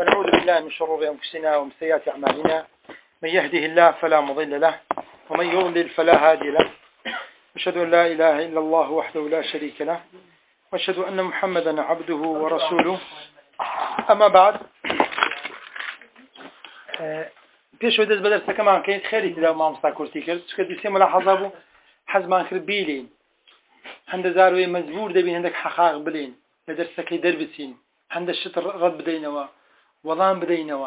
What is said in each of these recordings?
ونعوذ بالله من شرور أنفسنا ومن سيئات أعمالنا من يهده الله فلا مضل له ومن يضلل فلا هادي له أشهد أن لا إله إلا الله وحده لا شريك له وأشهد أن محمدا عبده ورسوله أما بعد پیش ودز بدرس كمان كيت خيري كذا ما مستاكورتي كرت كدي سي ملاحظه بو حزمان خربيلين عند زاروي مزبور دبين عندك حقاق بلين لدرسك دربسين عند الشطر رد بدينوا وظام بدينوا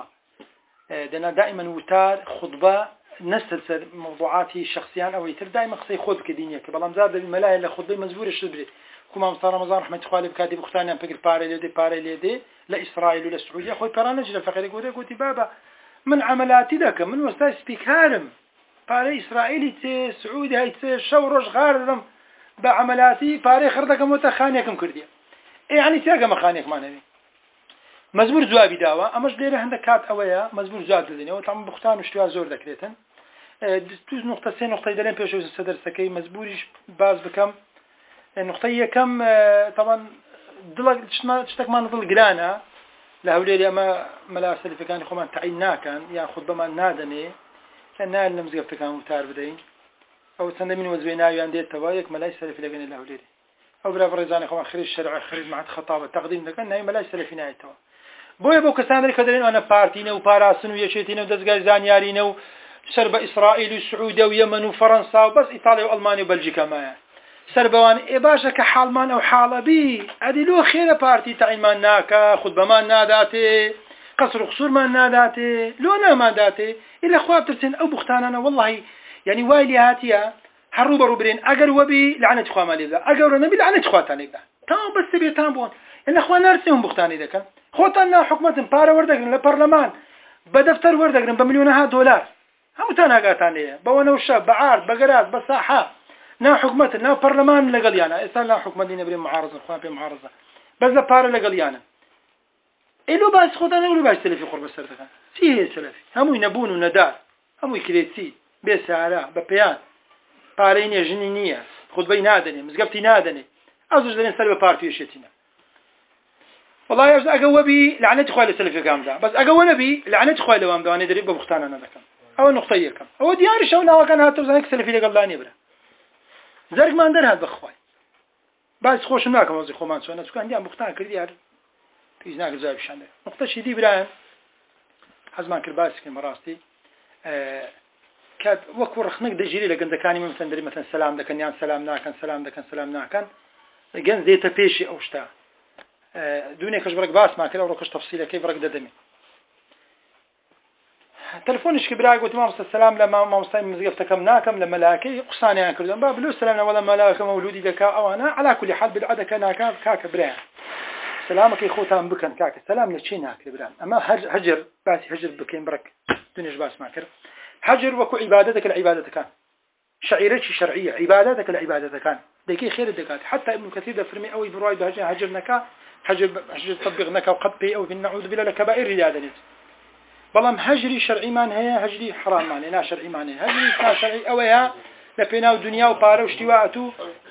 دنا دائما وتار خطبه نستلسل موضوعاتي شخصيا او يتر دائما خصي خذ كدينيا كبلام زاد الملاهي اللي خطبه مزبور الشبري كما مصطفى رمضان رحمه الله بكاتب اختاني ام فكر باري لدي لا اسرائيل ولا السعوديه اخوي برانج الفقير يقول بابا من عملاتي ذاك من وستا سبيكارم باري إسرائيلي تي سعودي هاي تي شورش غاردم بعملاتي باري خردك متخانيكم كردية يعني تيجا مخانيك ما نبي مزبور زوابي داوا أمش ديره عندك كات أويا مزبور زواب الدنيا وطعم بختان وشتوا زور ذكريتن دوز نقطة سين نقطة يدلين بيشوز الصدر سكي مزبوريش باز بكم نقطة كم طبعا ضل تشتك ما نضل جرانا لهولي أما ملاسل في كان يخوان تعيننا كان ياخذ بما نادني كان نال نمزق في كان متعرف دين أو سند من وزوينا ياندي التوايك ملاسل في لجن لهولي أو بلا فرزان يخوان خريج الشرع خريج مع خطابة تقديم لكن ناي ملاسل في نهاية توا بوي بو كسان الكدرين أنا بارتينا وباراسن ويشيتنا ودزجاج زانيارينا وسرب إسرائيل والسعودية ويمن وفرنسا وبس إيطاليا وألمانيا وبلجيكا معايا سربوان إباشا كحالمان أو حالبي أدلو خير بارتي تعين ما ناكا خطبة ما ناداتي قصر خصور ما ناداتي لونا ما داتي إلا خواب ترسين أو بختاننا والله يعني وايلي هاتيا حروب روبرين أقر وبي لعنة خواه مالي ذا أقر نبي لعنة خواه تاني ذا تام بس تبي تامبون إلا خواه نرسيهم بختاني ذا خوتنا حكومة بارا وردقرن لبرلمان بدفتر وردقرن بمليونها دولار هم تانا قاتاني بوانا والشاب بعارض بقرات بصاحة نا حكومة نا برلمان لقليانا إسال نا حكومة دينا بريم معارضة خوان بريم معارضة بس لا بارا لقليانا إلو باس خدانا إلو باس سلفي قرب السردكان سيه سلفي همو ينبون وندار همو يكريتسي بيسارة ببيان بارين جنينية خد بي نادني مزقبتي نادني أزوج دلين سلبي بارتي يشتينا والله يجوز أقوى بي لعنة خوالي سلفي قام دا بس أقوى نبي لعنة خوالي وام دا أنا دريب ببختانا ندكم أو نقطية كم أو دياري شونا وكان هاتو زنك سلفي لقلاني برا زرق ما ندر هاد بخوای باز خوش ناکم از خومان سونا چون عندي مختار کردی هر پیش ناک زای بشنده نقطه شدی برام حزمان کرباس که مراستی کاد وقت ورخنك دجيري لكن كاني مثلا دري مثلا سلام دكن يان سلام ناكن سلام دكن سلام ناكن جن زيت بيشي او شتا دوني كش برك باس ما كلا وركش تفصيله كيف برك ددمي تلفونش كبراي قلت ما السلام لما ما مستعين مزقفتكم ناكم لما لاكي قصاني عن كل باب لو سلامنا ولا ملاك مولودي ذكاء او انا على كل حال بالعاده كان كاك برا سلامك يا خوتها بكن كاك سلام لشينا كبران اما هجر بس هجر بكين برك دنيش باس ما كر هجر وكو عبادتك العباده كان شعيرتك شرعيه عبادتك العباده كان ديكي خير الدكات حتى ابن كثير فرمي او براي هجرنك هجر طبقنك وقد بي او نعوذ بالله لكبائر رياضه بلام هجري شرعي مان هي هجري حرام مان لا شرعي مان هجري شرعي اويا لبينا الدنيا وباره واشتواءته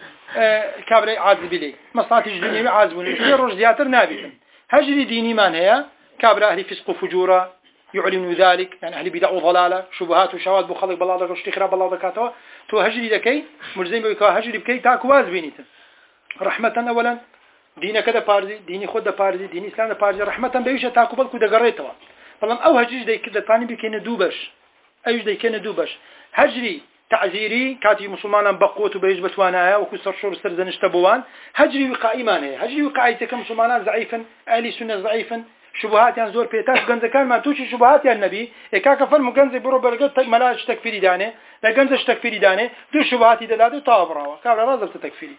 كابري عازب لي مصلحه الدنيا عازبون الرج زياتر نابت هجري ديني مان هي كابر اهل فسق وفجور يعلن ذلك يعني اهل بدع وضلاله شبهات وشواذ بخلق بالله واشتخراب بالله ذكاته تو هجري ذكي ملزم بك هجري بكي تاك وازبينيت رحمه اولا دين كذا بارزي ديني خد بارزي دين اسلام بارزي رحمه بيش تاكو بالكو دغريتوا فلان أو هجري دي كده ثاني بيكين دوبش أيش دي كين دوبش هجري تعزيري كاتي مسلمانا بقوت وبيج بتوانا وكسر شور سرزن اشتبوان هجري وقائي مانه هجري وقائي تكم مسلمانا ضعيفا أهل سنة ضعيفا شبهات يعني زور بيتاش جنز كان ما توشي شبهات يا النبي إكاك فل مجنز برو برجت ملاش تكفيري دانه لا جنزش تكفيري دانه دو شبهات يدلادو طابرة كابر رازل تكفيري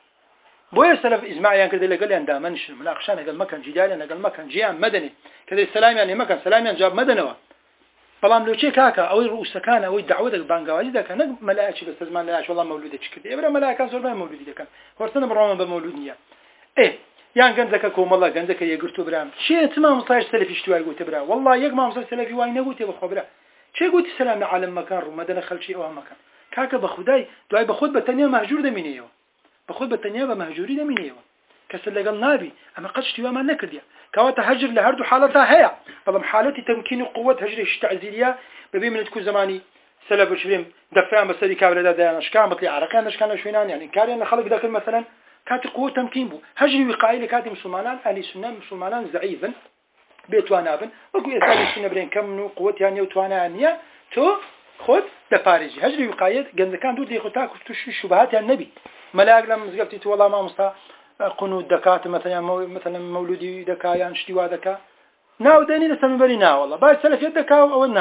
بويا سلف إجماع يعني كده اللي قال لي أنا دامنش المناقشة أنا قال ما كان جدال أنا قال ما كان جيان مدني كده السلام يعني ما كان سلام يعني جاب مدني بلام لو شيء كاكا أو رؤوس كان أو دعوتك بانجاوي ده كان ملاك بس زمان لاش والله مولودك كده إبرة ملاك كان صور ما مولودي ده كان ورثنا برامج بمولودية إيه يعني جنزك كوم الله جنزك يقرتو برام شيء تمام صاير سلف اشتوى قلت برا والله يق ما مصير سلفي واي نقول تبغى خبرة شيء قلت السلام لعالم مكان رمضان خل شيء أو مكان كاكا بخداي دعاء بخد بالتانية مهجور ده منيه بخد بالتانية بمهجوري ده منيه كسر لقال نابي أما قد اشتوى ما نكرديه كواتا هجر لهردو حالتها هي بەڵام حالەتی تەمکین و قوت هەژرێکی تعزیریە بەبێ منت کو زمانی سەلەف بشرێم دەفران بەسەری کابرەدا دایانشکان بەقی عرەکان دەشکان لە شوێنان یعنی کاریان لە خەڵک دەکرد مثلا کاتی قوت تەمکین بوو هەژری وقایی لە کاتی مسلمانان ئەهلی سونە مسلمانان ضعیفن بێتوانابن وەکو ئێستا سونە برێن کەم و قوتیان نیە و توانیان نییە تۆ خۆت دەپارێزی هەژری وقایەت گەنجەکان دوور دێخۆ تاکو تووشی شوبهاتیان نەبی مەلاک لە مزگەفتی تو وەڵام مامۆستا قنوت دەکات مثلا مەولودی دەکا یان شتی وا دەکا ناو دەنی لە سەمبەری ناوەڵە باید سەلەفیەت دەکا و ئەوە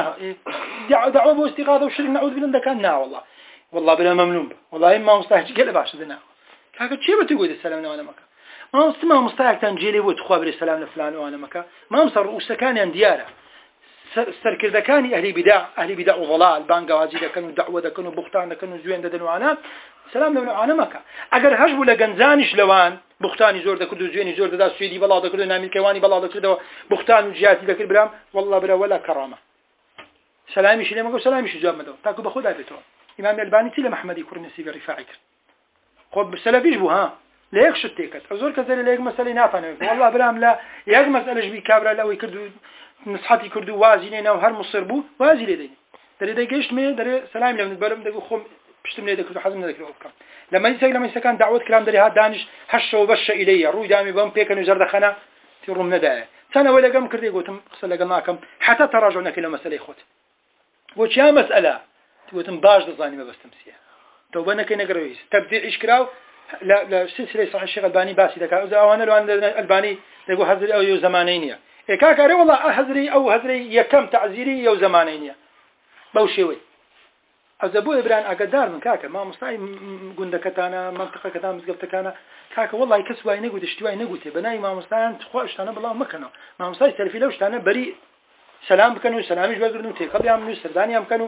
دعوە بۆ استیغاثە و شرک نعوذ بالله دەکا ناوەڵە والله بلا ممنون بە والله مامۆستا هیچ گەلە باشە دەنا کاکە چێ بە تو گوێ سەلام نەوانە مەکە مامۆستایەکتان جێلێ بۆ خوا برێ سەلام لە فلان ئەوانە مەکە مامۆستا ڕؤوسەکانیان دیارە سەرکردەکانی ئەهلی بیدع و ضەلال بانگەوازی دەکەن و دعوە دەکەن و بوختان دەکەن و زوێن دەدەن وانە سلام لەوانە مەکە ئەگەر هەش بوو لە گەنجانیش لەوان بوختانی زۆر دەکرد و زوێنی زۆر دەدا سوێدی بەڵاو دەکرد و نامیلکەوانی بەڵاو دەکردەوە بوختان و جیاتی دەکرد برام والله برا ولا کەڕامە سلامیشی لێ مەگە و سلامیشی جواب مەدەوە تاکو بە خۆدا بێتەوە ئیمام ئەلبانی چی لە محەممەدی کوڕی نەسیب ڕیفاعی کرد خۆ سەلەفیش بوو ها لە یەک شت تێکەت زۆر کەس لە یەک مەسەلەی ناتوانێت والله برام لە یەک مەسەلەش بی کابرا لەوەی کرد و نصحەتی کرد و وازی لێنە و هەر مصر بوو وازی لێ دەین دەرێ دەیگەیشتمێ دەرێ سەلامی لە من بەرم دەگو خۆم پشتم لێ دەکرد و حەزم نەدەکرد بکەم لە مەجلیسەکان دعوت کرام دەرێ هات دانیش هەشەوە بەشە ئیلەیە ڕووی دامی بەم پێکەن و زەردەخەنە تی ڕووم نەدایە چەنەوەی لەگەم کردێ گوتم قسە لەگەڵ ناکەم حتا تەڕاژەو نەکەی لە مەسەلەی خۆت بۆچیان مەسئلە گوتم باش دەزانی مەبەستم چییە تەوبە نەکەی نەگەڕەوەی تەبدیعیش کراو لە سلسلەی صحیح الشيخ الباني باسی دەکات ئەوانە لەوان ئەلبانی دەگو حەزری ئەو زمانەی نییە کاکارێ وڵا حەزری ئەو هەزری یەکەم تەعزیری ئەو زمانەی نییە بەو شێوەی ئەوزە بۆ ئێبران ئاگادار من کاکە مامۆستای گوندەکەتانە مەنتقەکەتان مزگەفتەکانە کاکە وەڵی کەس وای نەگوتێ شتی وای نەگوتێ بەناوی مامۆستایان خوا شتانە بڵاو مەکەنەوە مامۆستای سەلفی لەو شتانە بەری سلام بکەن و سلامیش بەگرن و تێکەڵیان و سەردانیان بکەن و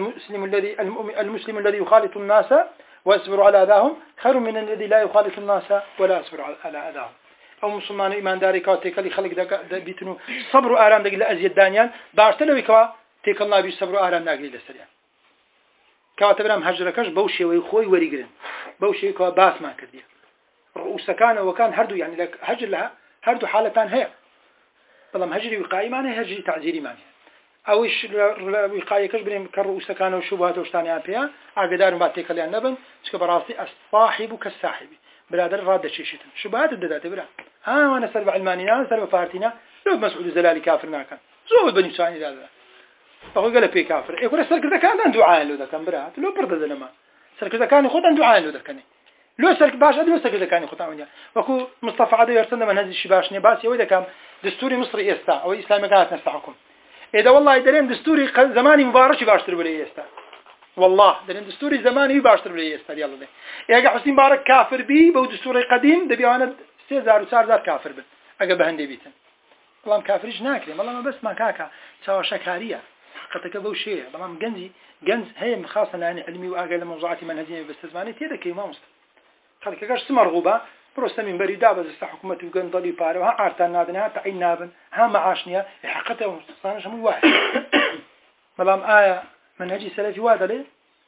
المسلم الذي يخالط الناس واصبر على أذاهم خير من الذي لا يخالط الناس ولا يصبر على أذاهم أو مسلمان إيمان داري كوا تكلي خلق بيتنو صبر وآرام دقيل أزيد دانيان باشتلوي كوا تكل الله بيش صبر وآرام ناقلي لسريان كوا تبرام هجركش بوشي ويخوي وريقرن بوشي كوا باس ما كرديا رؤوس كان وكان هردو يعني لك هجر لها هردو حالتان هي بلام هجري وقائي ماني هجري تعزيري ماني ئەوش وقایەکەش برێن کە ڕووسەکانە و شوبهات و شتانیان پێیان ئاگدارم با تێکەڵیان نەبن چکە بەڕاستی ئەسصاحب و کەساحبی برادر ڕادەچێشتن شوبهات دەداتێ برا هاوانە سەر بە علمانینا سەر بە فارتینا لۆ مەسعود زەلالی کافر ناکەن زۆر بە نیسانی دادا بەخۆی گەلە پێی کافر ئێکورە سەرکردەکانان دوعایان لۆ دەکەن برات لۆ پڕ دەدەنەما سەرکردەکانی خۆتان دوعایان لۆ دەکەنێ لۆ سەر باشە لۆ سەرکردەکانی خۆتان وەکو مستەفا عەدەوی هەرچەندە مەنهەجیشی باش نییە باسی ئەوەی دەکەم دستوری مصری ئێستا ئەوەی ئیسلامیەکان هاتنە حکوم إذا والله درين دستوري زماني مبارك باشتر بلي يستا والله درين دستوري زماني باشتر بلي يستا يلا ده يا حسين مبارك كافر بي بو دستوري قديم دبي انا 3000 و4000 كافر بن اجا بهندي بيتن والله كافرش ناكري والله ما بس ما كاكا سوا شكاريه حقتك بو شيء والله جنز هي خاصه يعني علمي واجا لموضوعات منهجيه بس زماني تيدا كي ما مست خليك كاش مرغوبه بروستا من بريدا بس حكومة وقن ضلي بارو ها عارتان نادنا ها تعين نابن ها معاشنيا حقته ومستانش مو واحد ملام آية منهجي سلفي واحد ليه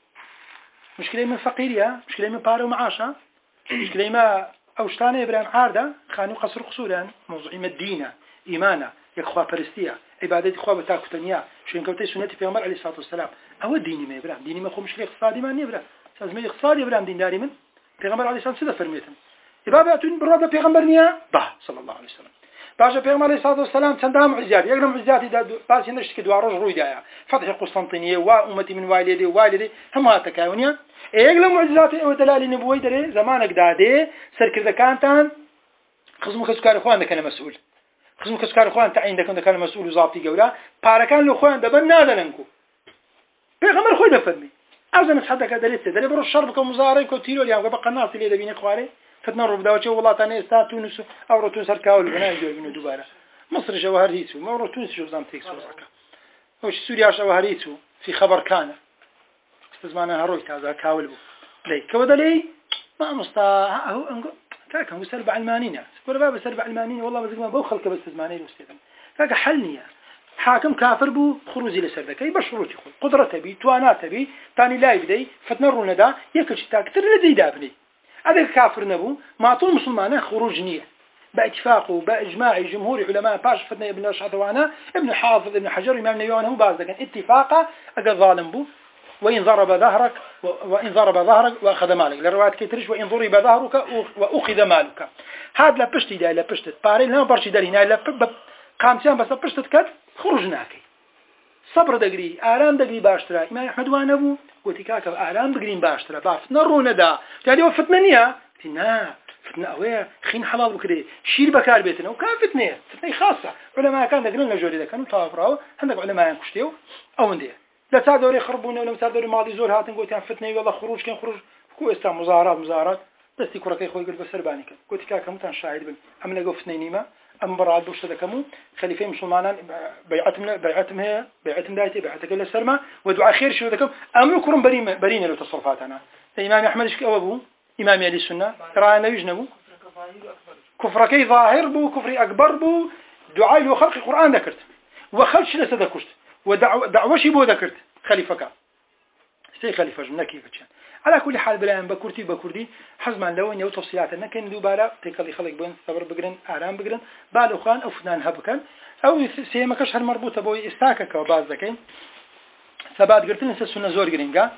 مشكلة من فقيرية مشكلة من بارو معاشا مشكلة ما أوشتانة إبراهيم عاردة خانو قصر قصورا موضوع الدين إيمانا يخوا برستيا عبادة إخوة بتاكتنيا شو كوتي سنة في عمر عليه الصلاة والسلام أو الديني ما إبراهيم ديني ما خو مشكلة اقتصادي ما نبرة سازمي اقتصادي إبراهيم دين داري من في عمر عليه الصلاة والسلام فرميتهم إباباتون برادة پیغمبر نیا با صلى الله عليه وسلم باجا پیغمبر عليه الصلاة والسلام چندها معجزات يقرأ معجزات باز هندش كدوا رج روي دايا فتح قسطنطينية وأمتي من والدي هم هاتكاونيا يقرأ معجزات ودلال نبوي دري زمانك دادي سركر كانتان خصم كسكار اخوان كان مسؤول خصم كسكار اخوان تعين كان مسؤول وظابطي جولا باركان لو اخوان دبن نادنكو پیغمبر خوي دفرمي أوزن صحتك دلت دري برو الشرب كمزاري كتيرو اليوم بقى الناس اللي دبين اخواري فتنا ربدا وجه والله تاني استا تونس او تونس سركاول بنا يجوا دوباره مصر جوهر هيتو ما تونس شو زعما تكسو زكا وش سوريا جوهر هيتو في خبر كان استزمانها رويت هذا كاول بو لي كودلي ما مستا هو كاك هو سلب علمانينا ولا باب سلب علمانينا والله ما بو خلق بس زمانين واستيدن كاك حلنيا حاكم كافر بو خروجي لسردك اي بشروتي خو قدرته بي تواناته بي ثاني لا يبدي فتنرو ندا يكش تاكتر لدي دابني هذا كافر نبو ما طول مسلمانه خروج نية باتفاق وباجماع جمهور علماء باش فتنه ابن الشاطوانا ابن حافظ ابن حجر امام النووي هم بعض كان اتفاقا اجل ظالم بو وإن ضرب ظهرك وأخذ مالك للروايات كترش وإن ضرب ظهرك وأخذ مالك هذا لا بشتي ده لا بشتت باري لا برشي داري لا قامتان بس بشتت كد خرجناك صبر دقري آرام دقري باشترا إمام أحمد وانا أبو وتكاك آرام دقري باشترا باف نرونا دا يعني هو فتنة تنا فتنة أويا خين حلال بكري شير بكار بيتنا وكان فتنة خاصة علماء كان دقرنا جوري ده كانوا طافروا عندك علماء كشتيو أو نديه لا تادوري يخربونه ولا تادوري ماضي زور هاتن قلت يعني فتنة والله خروج كان خروج كو استا مظاهرات دستي كرة خوي قلت بس رباني كان قلت كاكا متان شاهد بن أم لقوا فتنين ما أم برعاد بوش تدكمو خليفة مسلمان بيعتهم دايتي بيعتك إلى السلمة ودعاء خير شو ذكم أم يكرم برين لو تصرفات أنا الإمام أحمد إيش أبو إمام أهل السنة ترى يجنبو كفر كي ظاهر بو كفر أكبر بو دعاء له خلق القرآن ذكرت وخلش لسذكرت ودعوة بو ذكرت خليفة كان استي خليفة جمنا كيف كان على كل حال بلاهم بكردي حزمان لو إنه تفصيلات أنك كان دوبارة تكلي خلق بين صبر بقرن آرام بقرن بالو خان أو فنان هبكن أو سيما كشهر مربوطة بوي استاكك وبعض ذكين ثبات قلت لنا السنة زور قرينجا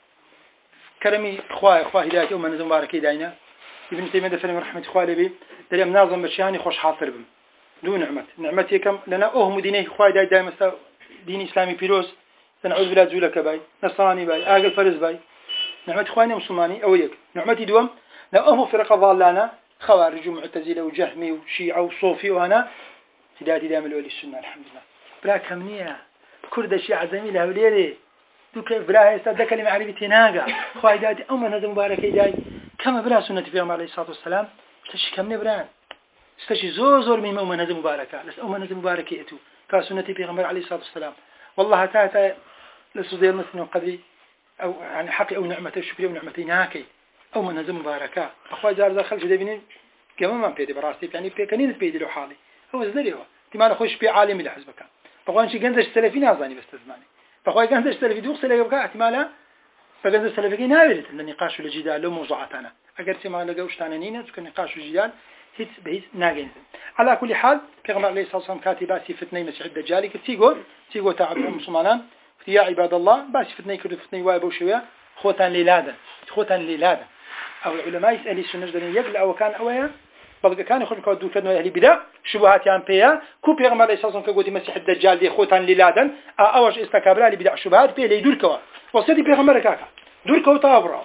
كرمي إخوة هداية أمة نزم باركي داينا ابن تيمية دفن رحمة إخوة لبي دريم ناظم بشياني خوش حاصر بم دون نعمتي كم لنا أهم ديني إخوة هداية دايما دين إسلامي بيروز نعوذ بالله زولك باي نصراني باي آقل فرز باي نعمة إخواني مسلماني أويك نعمتي دوم لو أمه فرقة ضالنا خوارج ومعتزلة وجهمي وشيعة وصوفي وأنا هدايتي دائما الولي السنة الحمد لله بلا كمنية كرد الشيعة زميلة وليلي دوك بلا يستدى كلمة عربية ناقة خواهي دادي أمه هذا مبارك داي كما بلا سنة فيهم عليه الصلاة والسلام استشي كمني بران استشي زور من أمه هذا مباركة لس أمه هذا مباركة يأتوا كسنة فيهم عليه الصلاة والسلام والله تاتا لسودير مثل قدري أو يعني حقي أو نعمة الشكر أو نعمتي ناكي أو من هذا مباركة أخوة جارزة خلش دبني كمان ما بيدي براسي يعني بيكنين بيدي له حالي هو زدري هو تمان أخوش بي عالمي لحزبك بقول شيء جنزش سلفي نازاني بس تزماني بقول جنزش سلفي دوق سلفي بقى احتمالا فجنزش سلفي ناويت النقاش والجدال لو موضوعاتنا أجر ما لقوش تانيين تكون نقاش والجدال هيت بهيت ناجين على كل حال كما عليه الصلاة والسلام كاتباتي فتنة مسيح الدجال تيجو تعب المسلمان يا عباد الله باش فتنة كرد فتنة وايب وشوية خوتان ليلادا أو العلماء يسأل السنة جدًا يقل أو كان أويا بلغ كان يخرج كودو كانوا أهل بدع شبهات يان بيا كو بيغمر عليه الصلاة والسلام كقولي مسيح الدجال دي خوتان ليلادا أوج استكبر على بدع شبهات بيا ليدور كوا وصدي بيغمر كاكا دور كوا تابرا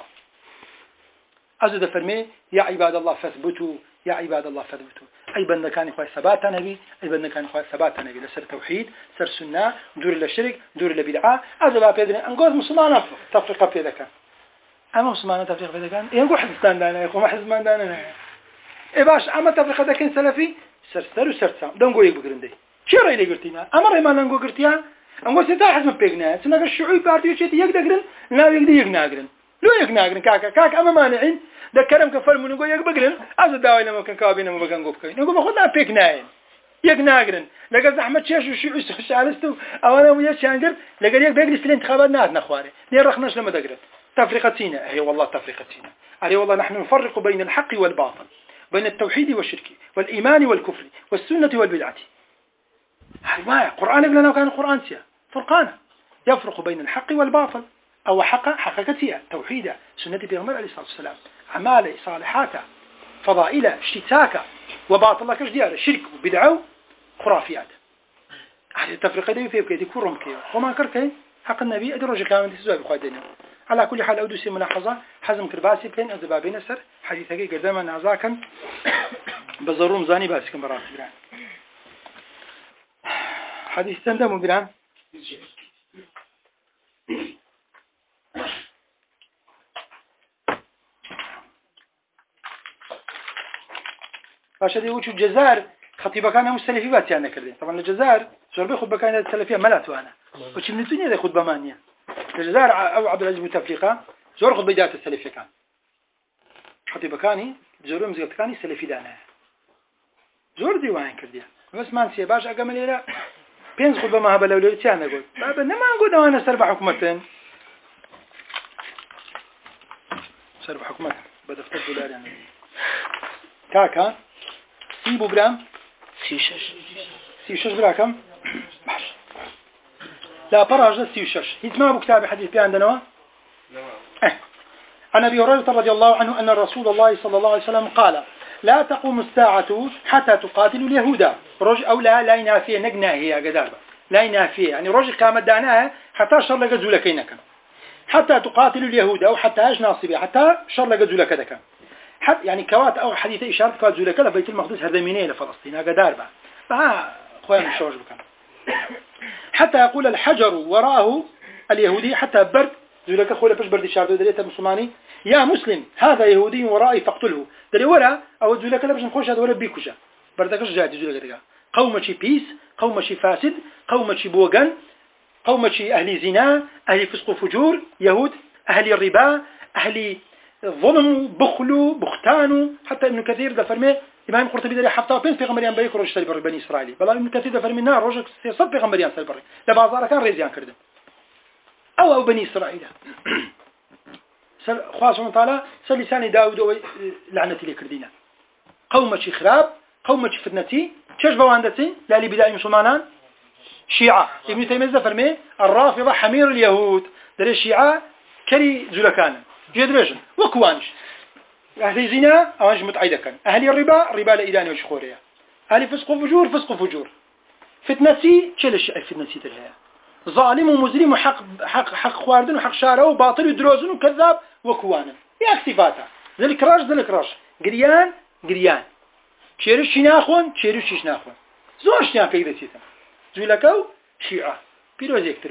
أزود فرمي يا عباد الله فاثبتوا يا عباد الله فاثبتوا أي بند كان إخوة ثبات نبي أي بند كان إخوة ثبات نبي لسر توحيد سر سنة دور للشرك دور للبدعة هذا بيدري أنقذ مسلمان تفرقة في ذاك أما مسلمان تفرقة في ذاك ينقول حزبان دانا يا إخوة ما حزبان دانا إيه باش أما تفرقة ذاك سلفي سر وسر دون قوي بقرندي شو رأي اللي قرتينا أمر ما نقول قرتيها أنقول سنتا حزب بيجنا سنقول الشعوب بارديو شيء يقدرن لا يقدرن لو يقنعن كاك أما مانعين ده كلام كفر من يقول يقبلن أزود داوي لما كان كابينا ما بكن قبكين نقول بخدنا بيكناين يقنعن لقى زحمة شو شعلستو أو أنا ويا شانجر لقى يق بيجلس الانتخابات نادنا خواري نرخناش لما دقرن تفرقتنا هي والله تفرقتنا عليه والله نحن نفرق بين الحق والباطل بين التوحيد والشرك والإيمان والكفر والسنة والبدعة حرواية قرآن لنا وكان القرآن سيا فرقان يفرق بين الحق والباطل أو حقيقتها توحيدا سنة بيغمر عليه الصلاة والسلام أعمال صالحاته فضائله اشتتاكه وباطله كجديار شرك وبدعه خرافيات هذه التفرقة دي في بكيتي كورهم كيه وما كركي حق النبي أدرج كامل تسوى بخوادنا على كل حال أودسي ملاحظة حزم كرباسي بين أذبابين سر حديثك قدما نعزاكا بزروم زاني باسكم براسي بران حديث تندم بران باش هذه وجه الجزائر خطيبة كان مستلفي باتي أنا كردين طبعا الجزائر زور بيخد بكان السلفية ملات وأنا وش من الدنيا ياخد بمانية الجزائر أو عبد العزيز بوتفليقة زور خد بداية السلفية كان خطيبة كاني زور مزيد كاني سلفي دانا زور ديوان كردين بس ما نسي باش أقام ليلة بينز خد بما هبلا وليلتي أنا قلت بابا نما نقول أنا سرب حكومتين سرب حكومتين بدأ $1 يعني كاكا سيبو برام سيوشش برا كم لا براجة سيوشش يسمع بكتاب حديث بي عندنا عن أبي هريرة رضي الله عنه أن رسول الله صلى الله عليه وسلم قال لا تقوم الساعة حتى تقاتل اليهود رج أو لا ينافيه نجناهي يا قدار لا ينافيه يعني رج قامت دعناها حتى شر لك زولكينك حتى تقاتل اليهود أو حتى ايش ناصبه حتى شر لك زولك ذاك حتى يعني كوات أو حديث إشارة كوات زولك بيت المقدس هردمينيه لفلسطين قدار بقى خويا من الشوج بكم حتى يقول الحجر وراءه اليهودي حتى برد زولك خويا باش برد الشعب دريته مسلماني يا مسلم هذا يهودي ورائي فاقتله دري ولا أو زولك لا باش نخش هذا ولا بيكوشة بردكش جات زولك ذاك قوم شي بيس قوم شي فاسد قوم شي بوغن قوم شي أهل زنا أهل فسق وفجور يهود أهل الربا أهل ظلم بخل بختان حتى ابن كثير ده فرمي إمام قرطبي ده حتى بين في غمريان بيك رجل سالبر بني إسرائيل بل ابن كثير ده فرمي نار رجل صد في غمريان سالبر لبعض كان ريزيان كردم أو بني إسرائيل خاصة تعالى سلسان داود لعنة لكردينا قوم شي خراب قوم شي فتنتي تشبه عندتي لا لبداية مسلمانان شيعة ابن تيمية فرمي الرافضة حمير اليهود در الشيعة كري زلكان جدرجن وكوانش أهل الزنا أوانش متعيدة كان أهل الربا لإيران وشخوريا أهل فسق فجور فتنتي تشلش الفتنتي ترها ظالم ومزلم وحق خواردن وحق شاره وباطل ودروزن وكذاب وكوانا يا صفاتها ذلك راج قريان تشيرش ناخون تشيرش ناخون زوج ناخ كيف تيتم زولكو شيعة بيروز يكتر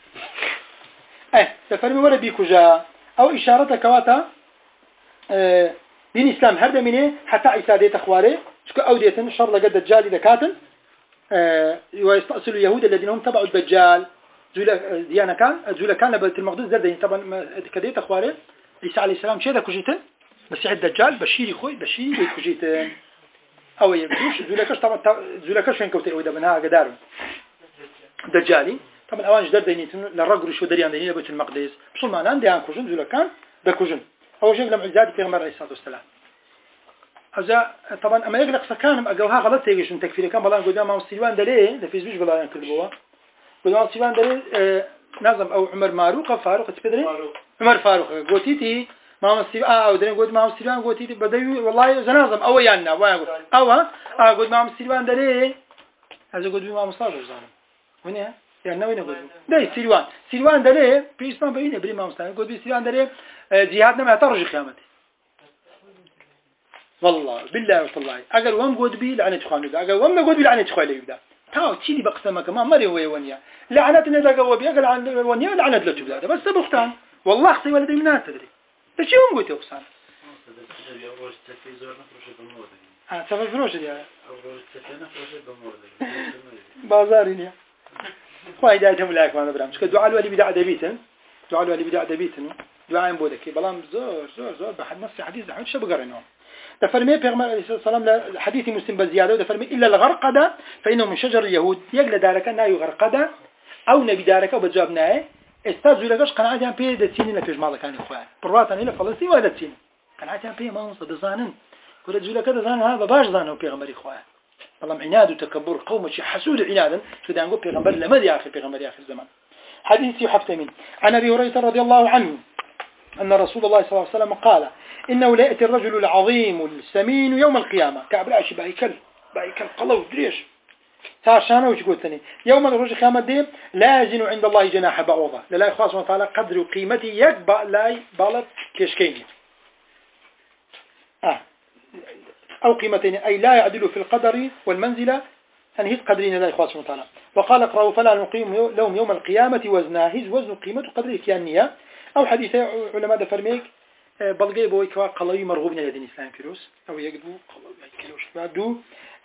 تفرمي ولا بيكو جاء أو إشارة كواتا دين الإسلام هرده منه حتى عيسى ديت أخواره شكو أو ديتن شر لقد الدجال إذا كاتن ويستأصل اليهود الذين هم تبعوا الدجال ديانا كان زولكان لبيت المقدس زردين طبعا كديت أخواره عيسى عليه السلام شيء ذا كجيتن بس يعد الدجال بشيري خوي بشيري كجيتن أو يبدوش زولكاش طبعا زولكاش فين كوتي وإذا بنها قدار دجالي طبعا أوان جدار دينيتن للرجل شو دريان دينية بيت المقدس بصل معناه ديان كوجن زولكان ده كوجن أول شيء لما عزاد في غمر عليه الصلاة والسلام هذا طبعا أما يغلق سكانهم أجوها غلط تيجي شن تكفير كان بلان قدام مع السيوان دليه ده في زوج بلان كذبوه قدام السيوان دليه نظم أو عمر فاروق تقدرين عمر فاروق قوتيتي ما مستيفان أو درين قد ما مستيفان قوتيتي بدأي والله زنازم أو يانا قد ما مستيفان دليه هذا قد ما مستاجر زانم وينه يعني وين قد ده سيوان دليه بيسمع بينه بري ما مستيفان قد سيوان دليه جهادنا ما ترجع قيامته والله بالله والله أجر وام قد بي لعنة خانه أجر وام قد بي لعنة خاله يبدأ تاو تيجي بقسمك ما مري ويا لعنتنا لا جواب يقل عن ونيا لعنة لا تبدأ بس بختان والله خصي ولدي منات تدري ايش يوم قلت وصل سفر فروش دي بازارين خوي دايتهم لك ما برامج كدعاء الولي بدع دبيتن دعاء بودك بلام زور بحد نص حديث دعوه شو بقرنه تفرمي بيغمر عليه الصلاة والسلام حديث مسلم بزيادة وتفرمي إلا الغرقدة فإنه من شجر اليهود يقل دارك أنه يغرقدة أو نبي دارك وبجابناه استاذ لقاش قناعتي عن بيه دتيني لفيش ماذا كان إخوان برواتا إلى فلسطين ولا دتيني قناعتي عن بيه ما نصد زانن كل جل كذا زان هذا باش زانه بيغمر إخوان والله عناد وتكبر قوم شيء حسود عنادا كده نقول بيغمر لما دي آخر بيغمر آخر الزمان حديث يحفظ من عن أبي هريرة رضي الله عنه أن رسول الله صلى الله عليه وسلم قال إنه لا يأتي الرجل العظيم السمين يوم القيامة كعب العشي بايكل قلو دريش تاشانه وش قلتني يوم الرجل القيامة دي لا يزن عند الله جناح بعوضة لا يخاص وتعالى قدر قيمته يكبأ لا بالت كشكين أو قيمتين أي لا يعدل في القدر والمنزلة أنهيت قدرين لا يخاص وتعالى وقال اقرأوا فلا نقيم لهم يوم القيامة وزناه وزن قيمة قدر كيانية أو حديث علماء دفرميك بلغي بوي كوا قلوي مرغوب من الدين الإسلام كيروس أو يقدو قلوي كيروش بعدو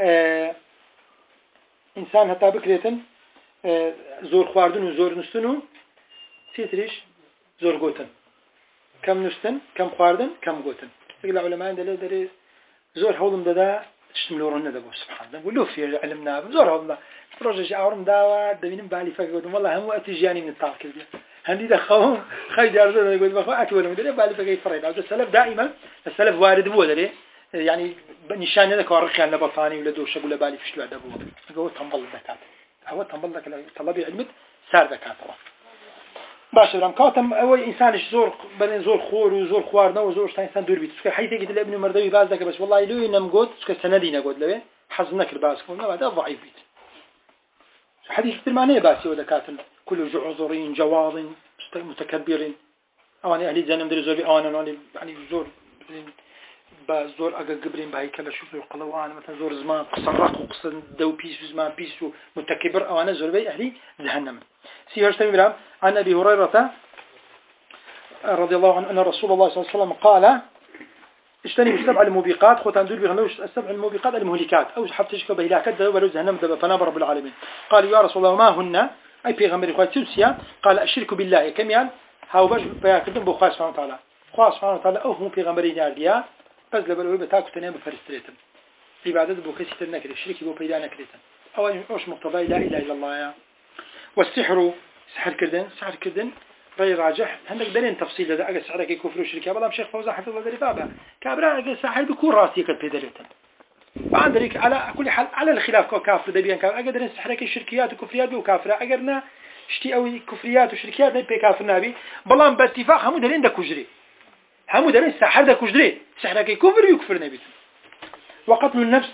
إنسان هتا بكريتن زور خواردن وزور نستنو سيتريش زور قوتن كم نستن كم خواردن كم قوتن يقول العلماء دلي زور حولهم دا تشتملوا رنا دابو سبحان الله نقول له في علمنا زور حولنا بروجي عورم داوا دمين بالي فقدوا والله هم اتجاني من الطاقه كده هندي دخلهم خي دارزه يقول ما اكل ولا مدري بالي فقي فريد هذا السلف دائما السلف وارد بو دري يعني نشان هذا كارخان لبطاني ولا دوشة ولا بالي فيش له دبوا هو تنبل ذكات هو تنبل ذك طلبي علمت سار ذكات باش رام كاتم أول إنسان زور بين زور خور وزور خوارنا وزور إنسان دور بيت سك حيث قلت لابن مردوي باز ذاك بس والله لو ينام قد سك سندي نقول له حزنك الباس كنا بعد ضعيف بيت حديث المعنى باسي ولا كاتم كل عذرين جواض متكبرين أواني أهل الجنة مدري زور بأوانا يعني زور بزور أجا قبرين بهاي كلا شوف زور قلوا أنا مثلا زور زمان قصرق وقصر دو بيس وزمان بيس ومتكبر أوانا زور بي أهلي جهنم سيهرش تبي عن أبي هريرة رضي الله عنه أن رسول الله صلى الله عليه وسلم قال اجتنبوا السبع الموبقات خوتان دول بيغنوش السبع الموبقات المهلكات أو حتى تشكوا بهلاكات دلوا بلو جهنم دبا فنابر رب العالمين قالوا يا رسول الله ما هن أي بيغمر إخوات سوسيا قال الشرك بالله كميان هاو باش بياكدن بو خواه سبحانه وتعالى خواه سبحانه وتعالى أو هم بيغمرين يارديا بس لبلو بتاكو تنين بفرستريتن عبادة بو كسي تنكري الشرك بو بيدا نكريتن أوش مقتضى لا إله إلا الله يا والسحر سحر كردن غير راجح عندك دليل تفصيل هذا أجل سحرك كفر وشركة والله شيخ فوزان حفظ الله بابا كابرا أجل سحر بكون راسي كالبدلتن وعند ذلك على كل حال على الخلاف كافر دبيان كافر أجل دليل سحرك الشركيات وكفريات وكافرة أجرنا اشتي أو كفريات وشركيات نبي كافر نبي بلان باتفاق هم دليل ده كجري هم دليل سحر ده كجري سحرك كفر ويكفر نبي وقتل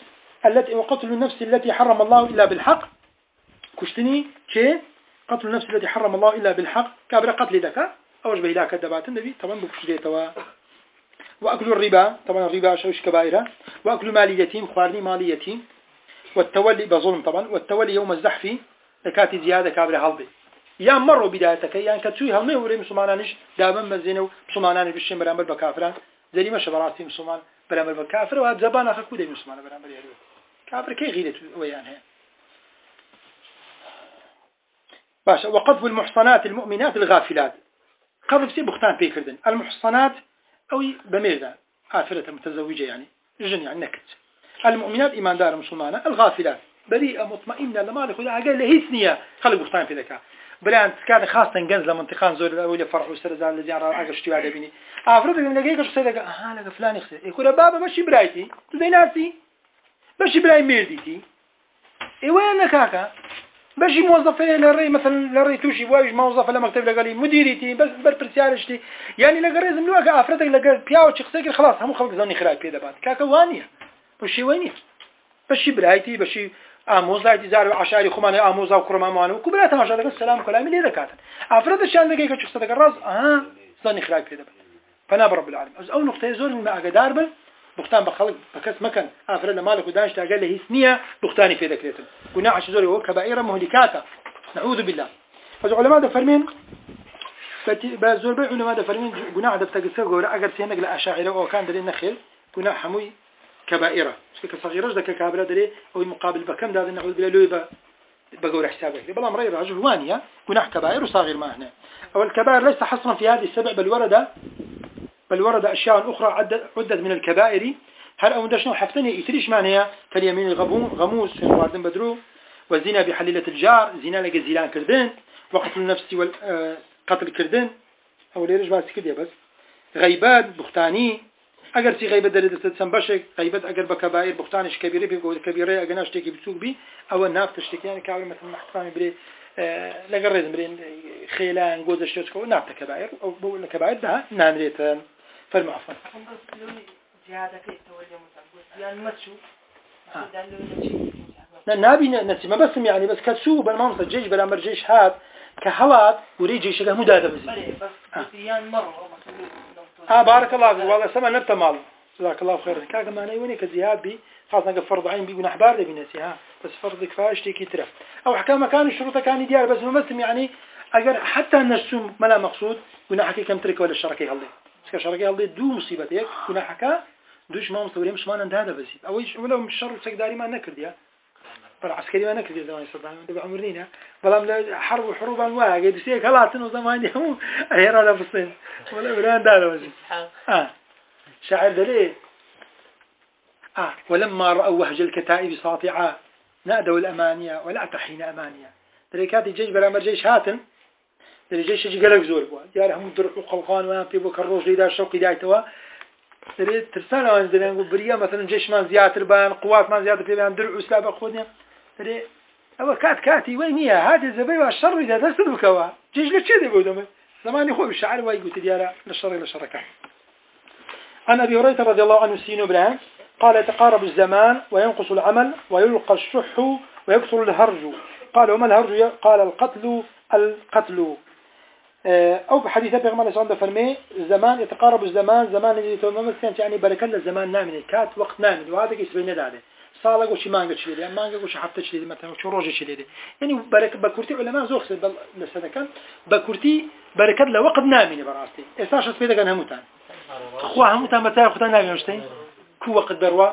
النفس التي حرم الله إلا بالحق كشتني شيء قتل النفس التي حرم الله إلا بالحق كابر قتل ذكا أوش بهلاك الدبات النبي طبعا بكشريته وأكل الربا طبعا الربا شوش كبائرة وأكل مال اليتيم خوارني مال اليتيم والتولي بظلم طبعا والتولي يوم الزحف لكاتي زيادة كابر هالبي يا مروا بدايتك يعني كتسوي هالمي وري مسلمانانش دائما مزينوا مسلمانان بالشيء برامبر بكافران زي ما شبراتي مسلمان برامبر بكافر وهذا زبان أخذ كودي مسلمان برامبر يهرب كافر كي غيرت ويانها باشا وقذف المحصنات المؤمنات الغافلات قذف سي بختان بيكردن المحصنات أو بميردا آفرة متزوجة يعني جن يعني نكت المؤمنات إيمان دار مسلمانة الغافلات بريئة مطمئنة لما لك ولا أقل هيثنية خلق بختان في ذكاء بلان كان خاصة جنز لمنطقان زور الأولى فرع وسرزال الذي على عقل شتوى على بني آفرة من لقيك شو سيدك لقى فلان يخسر يقول بابا ماشي برايتي تدي ناسي ماشي براي ميرديتي وين كاكا باش موظف للري مثلا للري توشي وايش موظف لمكتب لقالي مديريتي بس برسيالشتي يعني لقريزم لواقع افرتك لقى بياو شخصيك خلاص هم خلق زاني خراج كده بعد كاكا وانيه وشي ويني باش برايتي باش اموز لايتي زار عشاري خمانه اموز او كرمامانو كبرات ما شاء الله السلام كلامي لي ذكات افرت شان دقيقه شخصيك الراس زاني خراج كده فانا برب العالمين او نقطه زور ما اقدر بل بختان بخلق بكس مكان آفرنا مالك ودانش تقال له سنية بختاني في ذكرته ونعش زوري هو كبائرة مهلكاته نعوذ بالله فالعلماء ده فرمين بزور بيع علماء ده فرمين قناع ده بتقصه قولا أقل سينك لأشاعره أو كان دليل نخيل قناع حموي كبائرة كصغيرة ده ككابرة دليل أو مقابل بكم ده نعوذ بالله لو بقول حسابك بلا مرير رجل وانية قناع كبائر وصغير ما هنا أو الكبائر ليس حصرا في هذه السبع بل ورد أشياء أخرى عدت من الكبائر هل أو دشنا حفتني يتريش معناها كاليمين الغموس في الواردن بدرو والزنا بحليلة الجار زنا لقى زيلان كردين وقتل النفس والقتل كردين أو ليرج بس كده بس غيبات بختاني أجر سي غيبة دليل تتسنبشك غيبات أجر بكبائر بختانش كبيرة بيقول كبيرة أجناش تيجي بتسوق بي أو الناف تشتكي يعني كعبر مثل محترم بري لقى الرزم بري خيلان جوز الشوشكو ناف كبائر أو بقول كبائر ده نانريتان فالمعفن نابي نسي ما بس يعني بس كتسو بالمامس الجيش بلا مرجيش هاد كحلات وري جيش له مدادة بزي بارك الله فيك والله سما نبت مال جزاك الله خير كاك ما نيوني كزياد بي خاصة فرض عين بيقول أحبار لبي نسيها بس فرض كفاية تيكي ترى أو حكام كان الشروط كان ديار بس ممثل يعني أجر حتى النسوم ملا مقصود كنا حكي كم ترك ولا الشركة هالله كشركة هالله دو مصيبتك كنا حكا دوش ما مصورين مش ما ننتهى بس أو إيش ولا مش شر سكداري ما نكرد يا فالعسكري ما نكرد زمان صدقني ده بعمرنا بلا حرب أنواع قد شيء كلاتنا زمان يوم أهير على فصين ولا بران ده بس شاعر دليل ولما رأوا وهج الكتائب ساطعة نادوا الأمانية ولا تحين أمانية تريكات الجيش بلا مرجيش هاتن الجيش يجي قلق زور بوا يارهم درق وقلقان وانطي بك الروج لذا الشوق دايتوا دريت ترسانة وان دريان نقول بريا مثلا جيش ما زيادة بان قوات ما زيادة بان درع وسلابة خودني دري أو كاتي وين هي هذا الزبيب الشر إذا درست بكوا جيش لتشدي بودم زمان يخوي الشعر ويقول تديارة للشر للشركة. عن أبي هريرة رضي الله عنه سين برهان قال يتقارب الزمان وينقص العمل ويلقى الشح ويكثر الهرج. قال وما الهرج؟ قال القتل أو بحديث بيغمار صلى الله عليه وسلم زمان يتقارب الزمان زمان الذي تمام يعني بركة الزمان نامن كات وقت نامن وهذا يسبين هذا صالح وشي مانجا تشيلي مانجا وشي حفت تشيلي مثلا وشي روج تشيلي يعني بركة بكرتي علماء زوخ لسنة كان بكرتي بركة لوقت نامن براستي إساش سبيدا كان هموتان أخوة هموتان متى أخوتان نامن وشتين كو وقت دروا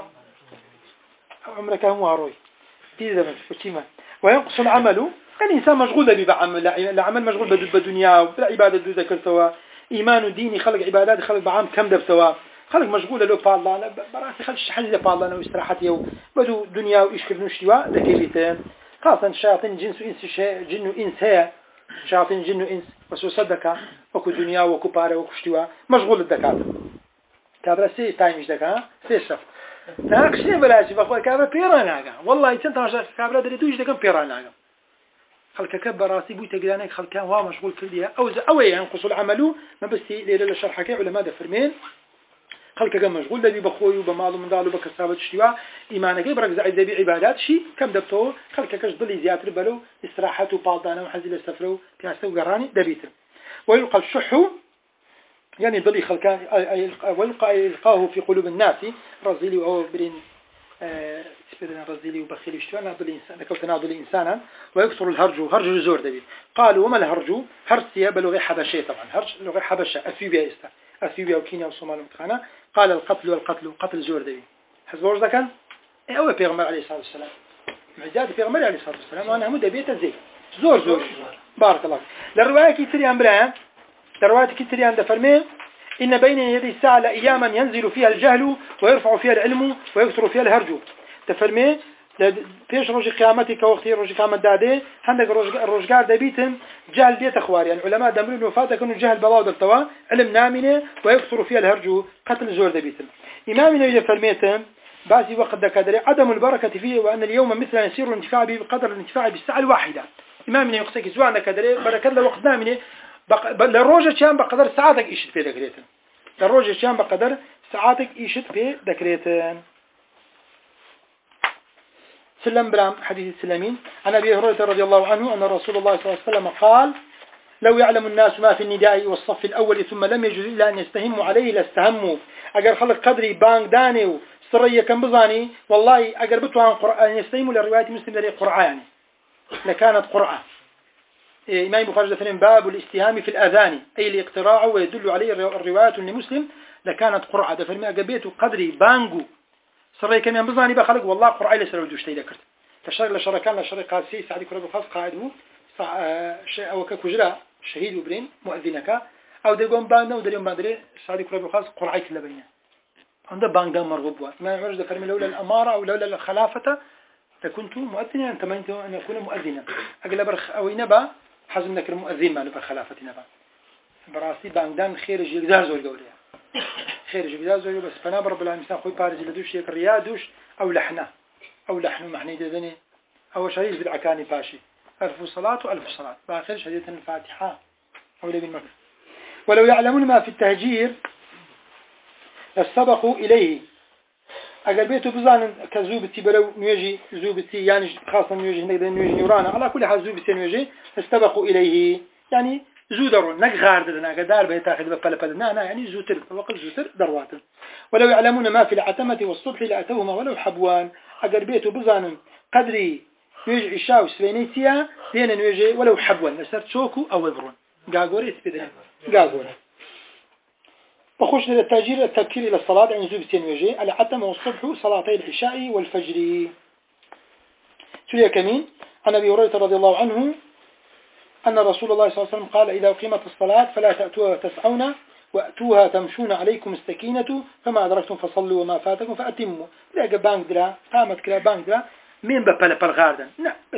عمرك هم هاروي تيجي زمن فتيمة وينقص العمل الإنسان مشغول بعمل العمل مشغول بالدنيا والعبادة دو ذكر سوا إيمان ديني خلق عبادات خلق بعام كم دب سوا خلق مشغول له بالله براسي خلق حاجة بالله واستراحته بدو دنيا وإيش كذا نشتوا ذكريتين خاصة شياطين جنس وإنس جن وإنس هي شياطين جن وإنس وسوسدك وكو دنيا وكو بارة وكو شتوا مشغول الدكاترة كابرا سي تايمش دكا سي شف تاكشني بلاش بخوي كابرا بيراناga والله تنت كابرا دريتوش دكا بيراناga خلك كبر راسي بوي تقرانك خلك كان هو مشغول كرديها أو ينقص العمل ما بس ليلة الشرح كي علماء فرمين خلك كان مشغول لبي بخوي وبماله من ضاله بكسابة اشتواء إيمانك بركز عيد ذبي عبادات شيء كم دبته خلك كش ضل زيادة بلو استراحته وبالدانه وحزل السفره كاسته وقراني دبيته ويلقى الشح يعني ضل خلك ويلقى إلقاه في قلوب الناس رزيلي أو برين سبيلنا رزيلي وبخيل اشتوى ناضل الإنسان ذكرت ناضل الإنسانا ويكثر الهرج هرج زور دبي قالوا وما الهرج هرسيا بلغة حبشية طبعا هرج لغة حبشة أثيوبيا وكينيا والصومال ومتخانة قال القتل قتل زور دبي حسب ورز كان أول بيغمر عليه الصلاة والسلام معجزات بيغمر عليه الصلاة والسلام وأنا هم دبيته زي زور بارك الله للرواية كتير أمرها للرواية كتير عند فرمي إن بين يدي الساعة لأياما ينزل فيها الجهل ويرفع فيها العلم ويكثر فيها الهرج تفرمي فيش رجي قيامتك وقت رجي قيامت داده عندك الرجال دبيتن جهل ديت أخواري يعني العلماء دمروا الوفاة كانوا جهل بلاود التوا علم نامنه ويكثر فيها الهرج قتل زور دبيتن إمامنا إذا فرميتن بعض وقت دكادري عدم البركة فيه وأن اليوم مثل يصير الانتفاع به بقدر الانتفاع بالساعة الواحدة إمامنا يقصيك زوان دكادري بركة لوقت نامنه للروجة كان بقدر ساعاتك إيشت في دكريتن للروجة كان بقدر ساعاتك إيشت في دكريتن سلم برام حديث السلمين عن أبي هريرة رضي الله عنه أن رسول الله صلى الله عليه وسلم قال لو يعلم الناس ما في النداء والصف الأول ثم لم يجد إلا أن يستهموا عليه لاستهموا أجر خلق قدري بانك داني وسرية كم بظاني والله أجر بتوان قرآن يستهموا لرواية مسلم لري قرآن لكانت قرآن إمام بخاري فيلم باب الاستهام في الأذان أي الاقتراع ويدل عليه الروايات لمسلم لكانت قرآن دفرمي أجبيته قدري بانجو سرية كم ينبضاني بخلق والله قرآن ليس لو دوشتي ذكرت كشر لشركان لشر قاسي سعدي كرب الخاص قاعده أو ككجرا شهيد وبرين مؤذنك أو دقوم باندنا ودريم باندري سعدي كرب الخاص قرآن كلا بينه عند باندا مرغوب ما يعرج دفرمي لولا الأمارة أو لولا الخلافة لكنت مؤذنا أنت ما أن أكون مؤذنا أقل برخ أو نبا حزم ذكر مؤذن ما نبا خلافة نبا براسي باندان خير جيدار زول قولها خير جيدار زول بس فنابر رب العالمين خوي بارز لدوش يك ريادوش أو لحن معني دذني أو شيء بالعكاني باشي ألف صلاة وألف صلاة بآخر شهادة الفاتحة أو لبن مكة ولو يعلمون ما في التهجير استبقوا إليه أقل بيتو بزان كزوبتي بلو نيجي زوبتي يعني خاصة نيجي نقدر نيجي نورانا على كل حال زوبتي نيجي استبقوا إليه يعني زودرون نقغار دنا قدار بيتاخذ ببلا يعني زوتر وقت زوتر دروات ولو يعلمون ما في العتمة والصبح لأتوهما ولو حبوان أقل بيتو بزان قدري نيجي عشاء وسبينيتيا دينا نيجي ولو حبوان نسرت شوكو أو وذرون قاقوري سبيدنا قاقوري وخش للتأجير التبكير إلى الصلاة عن زوبتين وجه العتمة والصبح صلاتي العشاء والفجر سوريا كمين عن أبي هريرة رضي الله عنه أن رسول الله صلى الله عليه وسلم قال إذا أقيمت الصلاة فلا تأتوها تسعون وأتوها تمشون عليكم السكينة فما أدركتم فصلوا وما فاتكم فأتموا لا بانك درا قامت كلا بانك درا مين ببلا بالغاردن لا بس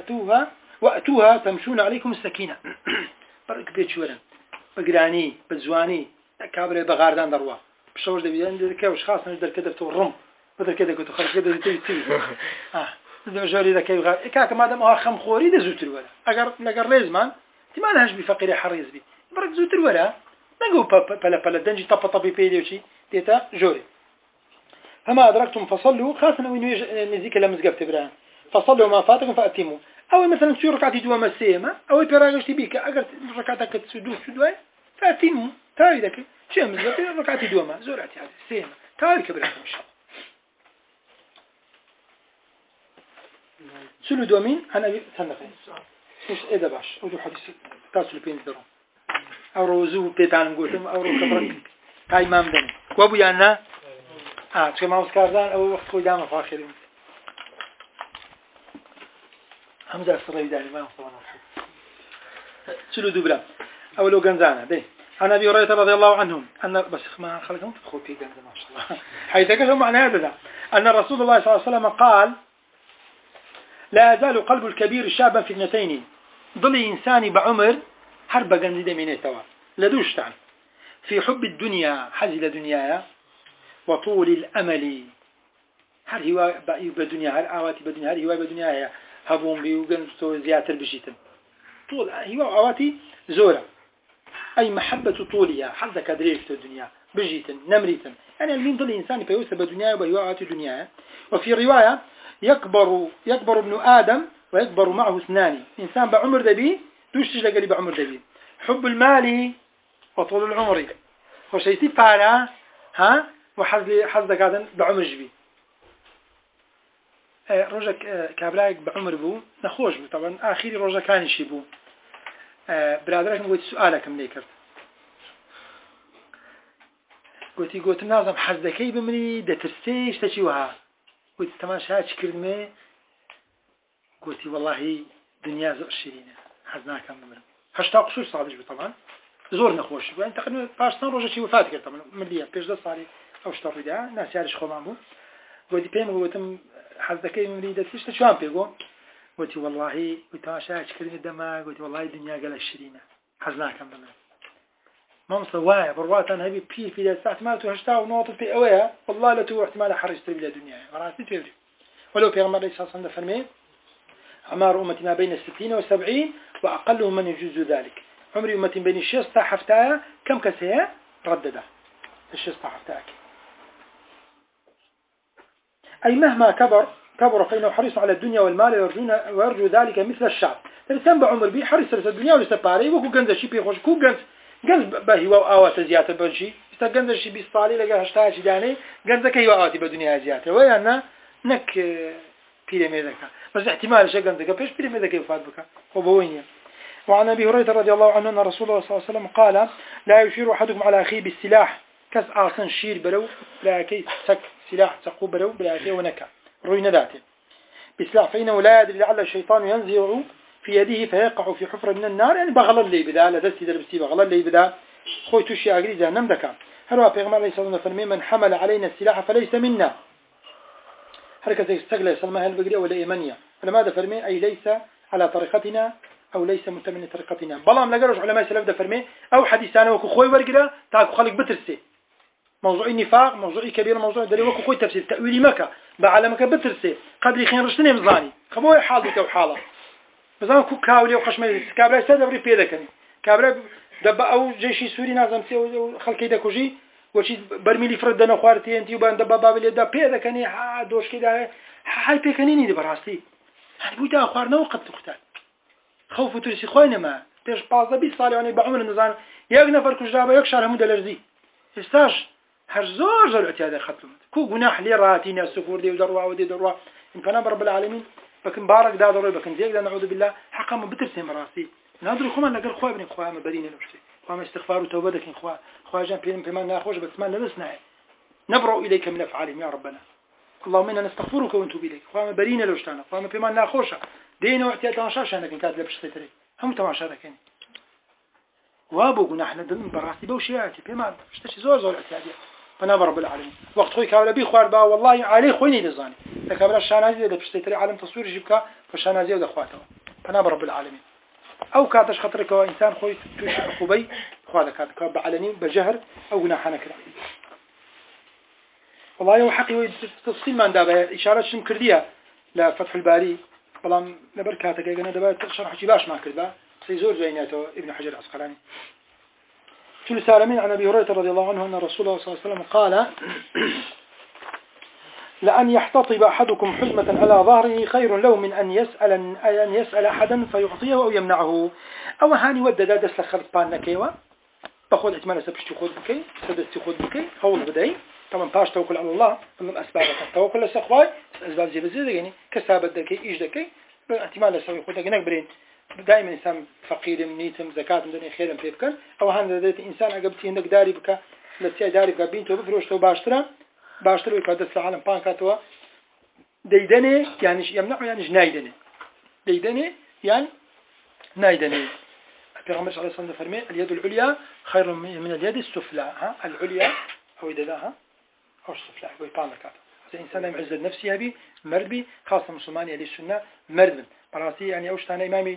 وأتوها تمشون عليكم السكينة برك بيت شورا بقراني بزواني كابري بغاردان دروا بشوش دبي عند كاوش خاص نقدر كده الرم بدل كده كنت خلص كده تبي ده جاري ذا كيف كاك ما دام خم خوري ده زوتر ولا أجر لازمان تي ما لهاش بفقير حريز بي برك زوتر ولا نقول بلا دنجي طبي بيدي وشي تيتا جوري فما أدركتم فصلوا خاصة وين نزيك لمس قبت بران فصلوا ما فاتكم فأتموا أو مثلا تسوي ركعتي دوا مسيمة أو بيراجش تبيك أجر ركعتك تسدوا فأتموا تاوي ذاك شيء مزبط ركعتي دوا ما زورتي هذه سيمة تاوي كبركم إن شاء الله سلو دومين أنا أبي سنفين مش إذا باش ودو حديث تاسو لبين درو أو روزو بيتان قولتم أو رو كبرك هاي ما مدني وابو يانا شو ما مسكاردان أو وقت خوي دام فاخرين همزة الصلاة داني ما نصبنا سلو دوبلا أو لو جنزانا ده عن أبي هريرة رضي الله عنهم أن بس ما خلقهم تدخل في جنزة ما شاء الله حيث كشف معنى هذا أن رسول الله صلى الله عليه وسلم قال لا يزال قلب الكبير شابا في اثنتين ظل إنساني بعمر حرب جنزيدة من التوى لدوش تعال في حب الدنيا حزل دنيايا وطول الأمل هل هو بدنيا هل آواتي بدنيا هل هو بدنيايا هبون بيوجنزو زياتر بجيتن طول هو آواتي زورة أي محبة طولها حظك دريك في الدنيا بجيتن نمريتن يعني المين ظل إنساني فيوسى بدنيا وهو آواتي دنيا وفي رواية يكبر ابن آدم ويكبر معه اثنان إنسان بعمر دبي دوش تجلق لي بعمر دبي حب المال وطول العمر وشيتي فارا ها وحظ قاعدا بعمر جبي رجك كابلاك بعمر بو نخوش بو طبعا آخيري رجك كان يشبو برادرك قلت سؤالك من ليكرت قلت نازم حظكي بمري دترسيش تشيوها قلت تماشا كردمي قلت والله دنيا زور شيرينه حزناك بمرم هشتا قصور صادج طبعا زور نخوش يعني تقريبا باشتان روجا شي وفات كرت طبعا مليا بيش ده صاري او شتا ريدا ناس يارش خوان بو قلت بيم قلتم حظكي بمري دترسيش تشوان بيقو قلت والله قلت تماشا كردمي دما قلت والله دنيا قال شيرينه حزناك بمرم ما مصوايا برواتان هبي بي في الساعة ما تهشتا ونوطت في أويها والله لا تو احتمال حرجت بلا دنيا مراتي تفري ولو في غمر ليس أصلا فرمي عمار أمتي ما بين 60 و70 وأقلهم من يجوز ذلك عمري أمتي بين الشيستا حفتايا كم كسيها ردده الشيستا حفتاك أي مهما كبر فإنه حريص على الدنيا والمال ويرجو ذلك مثل الشعب فالإنسان بعمر بي حريص على الدنيا ولسباري وكو جنز شي بيخوش كو جنز بهوا وآوات زيادة بنشي جنز شي بيصالي لقى هشتاها شداني جنز كهوا آواتي بدنيا زيادة ويانا نك بيرميدك بس احتمال شيء جنز كبيش بيرميدك يفاد بك وبوينيا وعن أبي هريرة رضي الله عنه أن رسول الله صلى الله عليه وسلم قال لا يشير أحدكم على أخيه بالسلاح كس آسن شير برو لا كي سك سلاح تقو برو بلا كي ونكا روينا ذاته بسلاح فإنه لا يدري لعل الشيطان ينزع في يده فيقع في حفرة من النار يعني بغل اللي بدا لدستي دربسي بغل اللي بدا خوي توشي أغريزة نمدك هل هو بيغمار عليه الصلاة والسلام من حمل علينا السلاح فليس منا حركة استقلال سلمها البقرية ولا إيمانية فلماذا فرمي أي ليس على طريقتنا أو ليس متمن طريقتنا بلام لقرش علماء سلف ده فرمي أو حديثانا وكو خوي ورقرة تاكو خلق بترسي موضوعي النفاق موضوعي كبير موضوعي دليل وكو خوي تفسير تأويلي مكة بعلمك بترسي قدري خين رشتني مزاني خبوي حال بك وحالة بزمان كو كاولي وخشمي كابلا يستدبري بيدكني كابلا دبا أو جيشي سوري نازم سي خلقي دكوجي وشي برميلي فردنا خوارتي انتي وبان دبا بابلي دا بيدكني ها دوش كده هاي بيكنيني دي براستي هاي بودا خوارنا وقت تختار خوف ترسي خوينا ما تيش بازا بي صالي عني بعمر النظام يك نفر كجرابا يك شهر همودا لرزي استاش هر زور اعتياد ختمت كو جناح لي راتينا السفور دي ودروا ودي دروا ان كان رب العالمين بكن بارك دا ضروري بكن زيك دا نعوذ بالله حقا ما بترسي مراسي نادر خوما لقى خويا ابن خويا ما برينا نفسي خويا استغفار وتوبه لكن خويا جان بما ناخوش بس ما لبسنا نبرأ اليك من افعالهم يا ربنا اللهم انا نستغفرك ونتوب اليك خويا برينا لوشتانا خويا بما ناخوش دينا واعتياد تماشاش انك انت لبش تتري هم تماشا لكن وابو جناح ندم براسي بوشياتي بما اشتشي زور اعتياديه فنابر رب العالمين وقت خوي كاولا بي خوار با والله عليه خويني لزاني لكابلا الشانازي ده بشتري عالم تصوير جيبكا فالشانازي وده اخواته فنابر رب العالمين او كاتش خطرك انسان خوي توش عقوبي خوادك هذا كاب علني بجهر او جناح نكره والله هو حقي تفصيل ما ندابه إشارة شم كردية لا فتح الباري والله لبركاتك أنا دابا شرح شي باش ما كرده سيزور زيناته ابن حجر العسقلاني كل سالمين عن أبي هريرة رضي الله عنه أن رسول الله صلى الله عليه وسلم قال لأن يحتطب أحدكم حزمة على ظهره خير له من أن يسأل أحدا فيعطيه أو يمنعه أو هاني وددا دس لخلط بان نكيوا بخود احتمال سبشتي خود بكي سدستي خود بكي هول بدأي طبعا باش توكل على الله من أسباب التوكل لسخواي أسباب زي بزيد يعني كسابة دكي إيش دكي احتمال لسوي خود دكي نكبرين دائما إنسان فقير نيتم زكاة من دنيا خير بيفكر أو هان ذات إنسان عقبتي عندك داري بك لتسي داري بك بينته بفروشته باشترا ويقدس العالم بانكاتوا ديدني يعني يمنعه يعني نايدني ديدني يعني نايدني البيغمبر صلى الله عليه وسلم فرمي اليد العليا خير من اليد السفلى ها العليا أو يدها أو السفلى ويبانكات الإنسان يعز نفسه بي مرد بي خاصة مسلمان يلي السنة مرد براسي يعني أوش تانا إمامي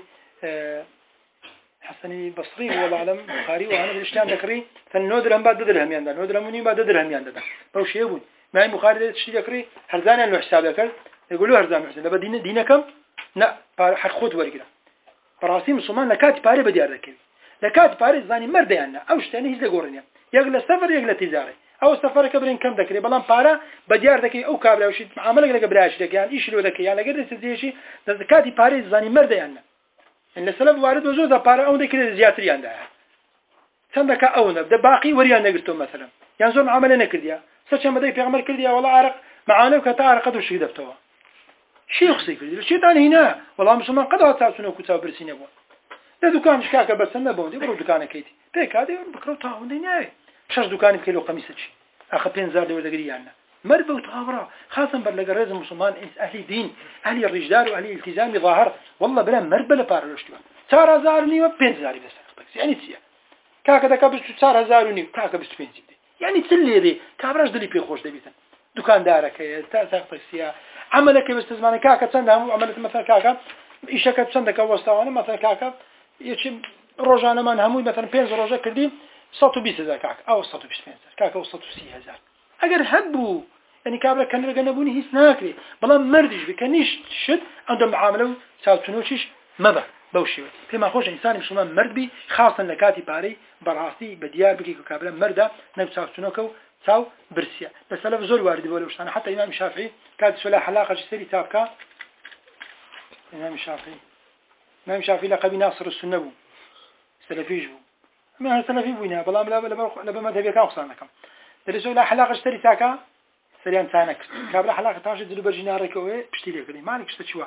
حسني بصري والله أعلم بخاري وأنا بالإشتان ذكري فالنودرهم بعد درهم يندى نودرهموني بعد درهم يندى بوش يبون معي بخاري تشتري ذكري هرزان له حساب ذكر يقولوا هرزان حسن لبا دينكم لا حق خود ورقنا براسي مسلمان لكات باري بديار ذكري لكات باري زاني مرد يعني أوش تاني هيز لقورنيا يقل السفر يقل تجاري أو السفر كبرين كم ذكري بلان بارا بديار ذكري أو كابلا وشيء عملك لك براش ذكري يعني إيش لو ذكري يعني قدر تزيشي لكات باري زاني مرد يعني إن السلف وارد وزوجة بارا أو ذكر زياتري عندها سندك أونا بدأ باقي وريان نقرتهم مثلا يعني زور عمل نكرديا سأشي مدى في عمل كرديا والله عرق معانا وكتعرق قدر شيء دفتوا شيء يخصي كرديا الشيطان هنا والله مسلمان قدر تاسونه وكتاب برسين يبون لا دكان شكاكا بس نبون دي برو دكان كيتي بيك هذه بكرو تاون ديناي شش دكان بكيلو قميص شيء أخذ بينزار دي ولا قريانا مربى وتغابرة خاصة برلقى رئيس المسلمان أهل دين أهل الرجال وأهل الالتزام ظاهر والله بلا مربى لبارلوشتوا 4000 نيو 5000 بس يعني تسيا كاكا دكا بس 4000 نيو كاكا بس 50 يعني تسلي ذي كابراش دلي بيخوش دبيتن دكان دارك تاخذ سيا عملك بس زمان كاكا تسندهم عملت مثلا كاكا إيشك تسندك وسطانا مثلا كاكا يشم رجعنا من هموي مثلا 5 رجع كردين 120,000 كاكا أو 120,000 كاكا أو 160,000 أجر هبوا يعني كابرا كان رجعنبوني هيس ناكري بلا مردش بكنيش شد عندهم معاملة ساوتنوشيش ماذا بوشي فيما خوش إنسان مسلمان مرد بي خاصة لكاتي باري براسي بديار بكي كابرا مردا نب ساوتنوكو ساو برسيا بس لا زول وارد بقولوش أنا حتى إمام الشافعي كانت سؤال حلاقة جسري تابكا إمام الشافعي لقب ناصر السنة سلفيج بو ما سلفي بوينا بلا لا مذهبي كان خصانكم درسوا إلى حلاقة جسري تاكا سريان ثانك كابلا حلاقة تاجد دلو برجينا ركوه بشتري كذي ما عليك شتشوا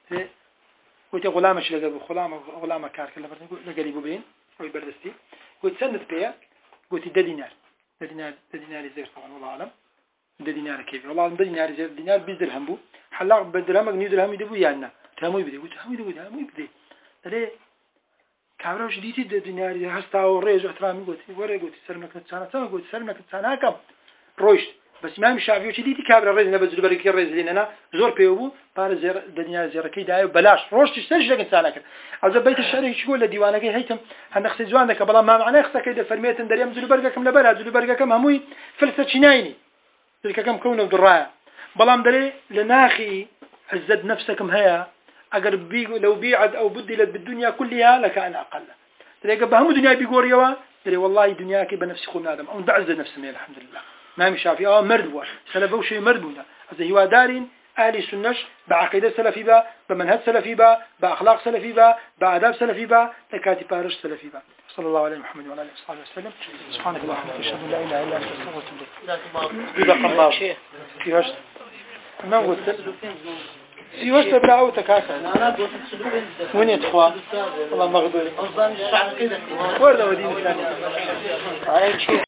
قلت غلامش لقى غلامة كارك لقى بين أو البردستي قلت سند بيا قلت ده دينار زير طبعا والله أعلم ده دينار كيف والله أعلم ده دينار زير دينار بيدرهم بو حلاق بدرهم نيدرهم يدبو يانا تهمو يبدي قلت تهمو يبدي ليه كابلا وش ديتي ده دينار زير هستا وريز واحترامي قلت وري قلت سلمك نتسانا قلت سلمك نتسانا كم رويش بس ما مش عارف يوشي ديتي كابلا ريز نبذل بريك الريز لينا زور بيوبو بار زير دنيا زير كي دايو بلاش روش تشتري لك انسانك عاوز بيت الشعر يقول لديوانك هيتم هنخسي زوانك بلا ما معناه خصك كده فرميت دريم مزل برقكم لبلا زل برقكم هموي فلسه شنايني تلك كم كونه درايه بلا مدري لناخي عزد نفسكم هيا اقر لو بيعد او بدلت بالدنيا كلها لكان اقل تلقى بهم دنيا بيقوريوا تري والله دنياك بنفس خون ادم او بعز نفسي الحمد لله ما مش عارف مردوا سلفوا شيء مردونا هذا هو دارين أهل السنة بعقيدة سلفي با بمنهج سلفي با بأخلاق سلفي با بآداب سلفي با تكاتي بارش سلفي با صلى الله عليه محمد وعلى آله وصحبه وسلم سبحانك اللهم وبحمدك أشهد أن لا إله إلا أنت أستغفرك وأتوب إليك جزاك الله خير في وجه ما قلت في وجه بلا تكاكا وين يتخوى والله مغدور ورد ودين الثاني